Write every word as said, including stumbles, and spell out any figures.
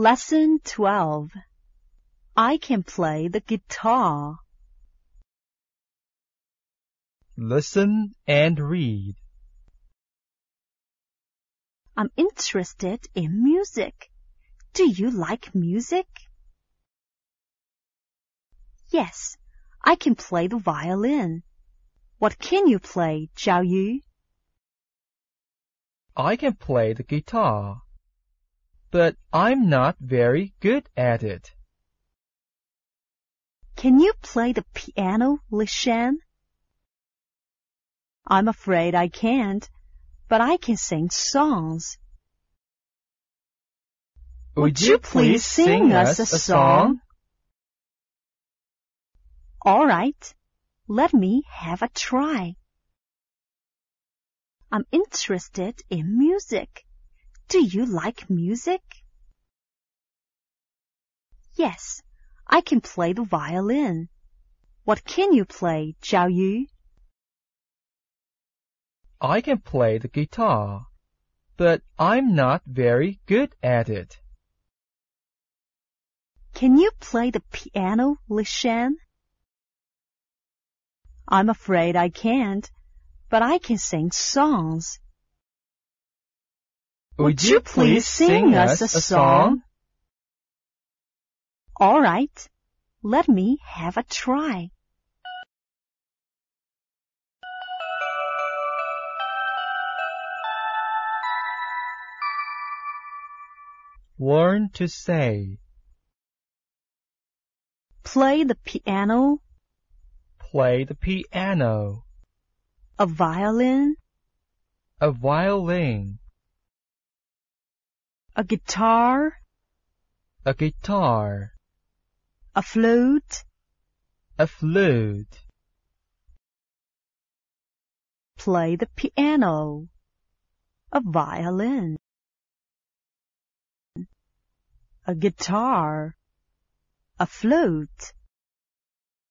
Lesson twelve. I can play the guitar. Listen and read. I'm interested in music. Do you like music? Yes, I can play the violin. What can you play, Zhao Yu? I can play the guitar, but I'm not very good at it. Can you play the piano, Li Shan? I'm afraid I can't, but I can sing songs. Would you please sing us a song? All right, let me have a try. I'm interested in music. Do you like music? Yes, I can play the violin. What can you play, Zhao Yu? I can play the guitar, but I'm not very good at it. Can you play the piano, Li Shan? I'm afraid I can't, but I can sing songs. Would you please sing us a song? All right, let me have a try. Learn to say. Play the piano, Play the piano, a violin, a violin, a guitar, a guitar, a flute, a flute. play the piano, a violin, a guitar, a flute.